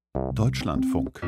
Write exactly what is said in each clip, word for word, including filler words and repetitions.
Deutschlandfunk.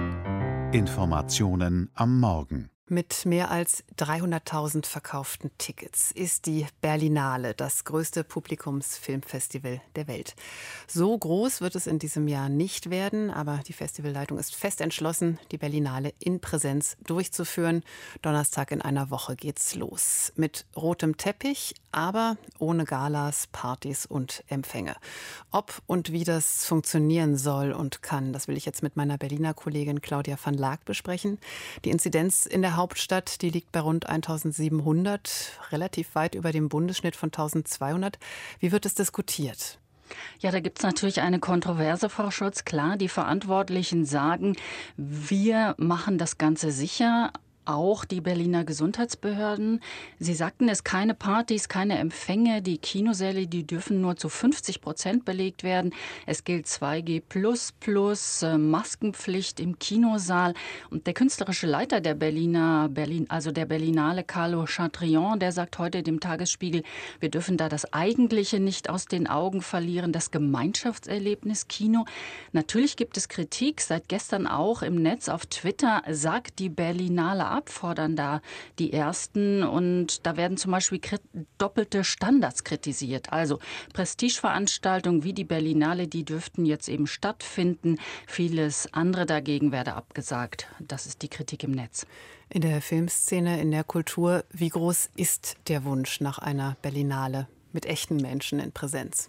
Informationen am Morgen. Mit mehr als dreihunderttausend verkauften Tickets ist die Berlinale das größte Publikumsfilmfestival der Welt. So groß wird es in diesem Jahr nicht werden, aber die Festivalleitung ist fest entschlossen, die Berlinale in Präsenz durchzuführen. Donnerstag in einer Woche geht's los. Mit rotem Teppich, aber ohne Galas, Partys und Empfänge. Ob und wie das funktionieren soll und kann, das will ich jetzt mit meiner Berliner Kollegin Claudia van Laak besprechen. Die Inzidenz in der Hauptstadt, die liegt bei rund eintausendsiebenhundert, relativ weit über dem Bundesschnitt von eintausendzweihundert. Wie wird es diskutiert? Ja, da gibt es natürlich eine Kontroverse, Frau Schulz. Klar, die Verantwortlichen sagen, wir machen das Ganze sicher. Auch die Berliner Gesundheitsbehörden. Sie sagten es, keine Partys, keine Empfänge. Die Kinosäle, die dürfen nur zu fünfzig Prozent belegt werden. Es gilt zwei G plus plus, äh, Maskenpflicht im Kinosaal. Und der künstlerische Leiter der Berliner, Berlin, also der Berlinale, Carlo Chatrion, der sagt heute dem Tagesspiegel, wir dürfen da das Eigentliche nicht aus den Augen verlieren, das Gemeinschaftserlebnis Kino. Natürlich gibt es Kritik, seit gestern auch im Netz auf Twitter, sagt die Berlinale ab, fordern da die Ersten. Und da werden zum Beispiel doppelte Standards kritisiert. Also Prestigeveranstaltungen wie die Berlinale, die dürften jetzt eben stattfinden. Vieles andere dagegen werde abgesagt. Das ist die Kritik im Netz. In der Filmszene, in der Kultur, wie groß ist der Wunsch nach einer Berlinale mit echten Menschen in Präsenz?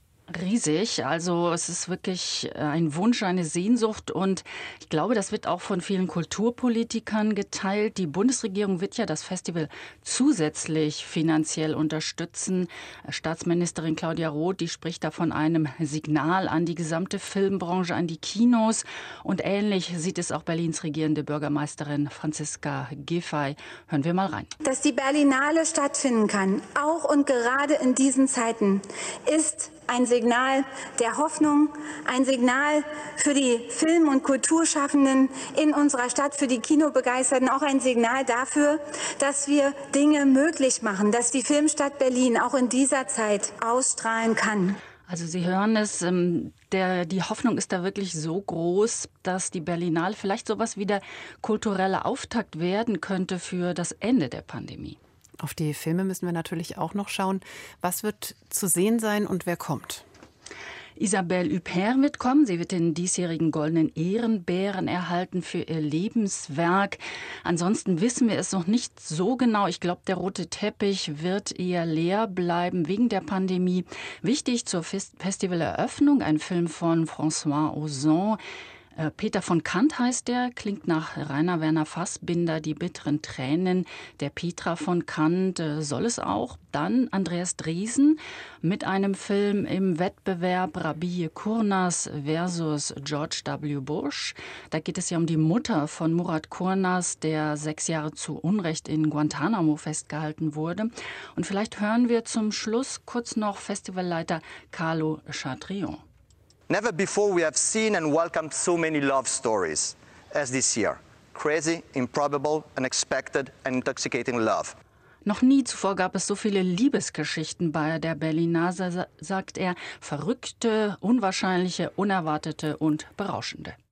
Riesig, also es ist wirklich ein Wunsch, eine Sehnsucht und ich glaube, das wird auch von vielen Kulturpolitikern geteilt. Die Bundesregierung wird ja das Festival zusätzlich finanziell unterstützen. Staatsministerin Claudia Roth, die spricht da von einem Signal an die gesamte Filmbranche, an die Kinos und ähnlich sieht es auch Berlins regierende Bürgermeisterin Franziska Giffey. Hören wir mal rein. Dass die Berlinale stattfinden kann, auch und gerade in diesen Zeiten, ist ein Signal der Hoffnung, ein Signal für die Film- und Kulturschaffenden in unserer Stadt, für die Kinobegeisterten, auch ein Signal dafür, dass wir Dinge möglich machen, dass die Filmstadt Berlin auch in dieser Zeit ausstrahlen kann. Also Sie hören es, der, die Hoffnung ist da wirklich so groß, dass die Berlinale vielleicht sowas wie der kulturelle Auftakt werden könnte für das Ende der Pandemie. Auf die Filme müssen wir natürlich auch noch schauen. Was wird zu sehen sein und wer kommt? Isabelle Huppert wird kommen. Sie wird den diesjährigen Goldenen Ehrenbären erhalten für ihr Lebenswerk. Ansonsten wissen wir es noch nicht so genau. Ich glaube, der rote Teppich wird eher leer bleiben wegen der Pandemie. Wichtig zur Festivaleröffnung, ein Film von François Ozon. Peter von Kant heißt der, klingt nach Rainer Werner Fassbinder, die bitteren Tränen der Petra von Kant soll es auch. Dann Andreas Driesen mit einem Film im Wettbewerb Rabih Kurnaz versus George W. Bush. Da geht es ja um die Mutter von Murat Kurnaz, der sechs Jahre zu Unrecht in Guantanamo festgehalten wurde. Und vielleicht hören wir zum Schluss kurz noch Festivalleiter Carlo Chatrion. Never before we have seen and welcomed so many love stories as this year. Crazy, improbable, unexpected and intoxicating love. Noch nie zuvor gab es so viele Liebesgeschichten bei der Berlinale, sagt er. Verrückte, unwahrscheinliche, unerwartete und berauschende.